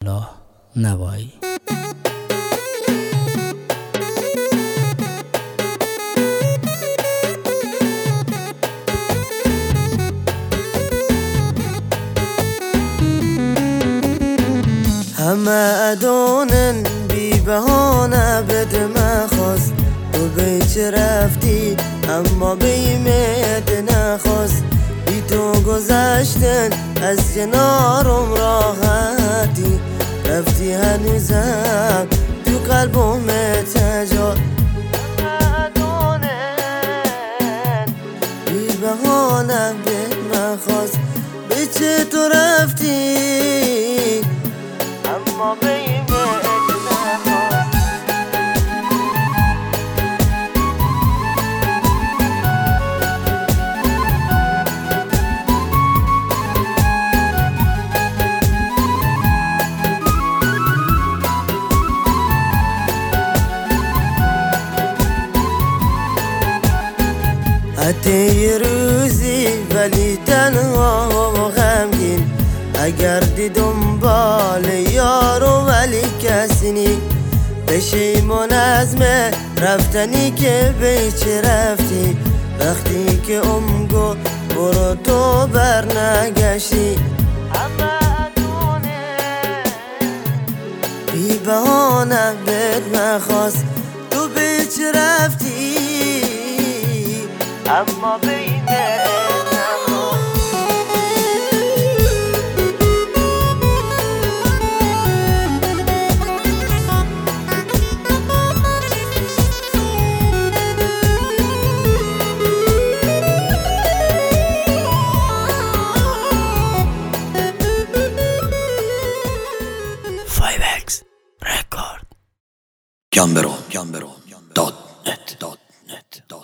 الله نوایی. همه ادونن بی بهانه بده مخواست، تو بیچ رفتی اما بیمت نخواست. بی تو گذشتن از کنارم راحتی، رفتی هنوزم تو قلبم تجا. همه ادونن بی بهانه بده مخواست، بیچ تو رفتی اما بیمت نخواست. حتی یه روزی ولی تنها و غمگین، اگر دی دنبال یارو ولی کسی نی. پشیمون از من رفتنی که بیچ رفتی، وقتی که گو برو تو بر نگشتی. همه ادونه بی بهانه بد نخواست، تو بیچ رفتی اما بیمت نخواست. Gamberon.net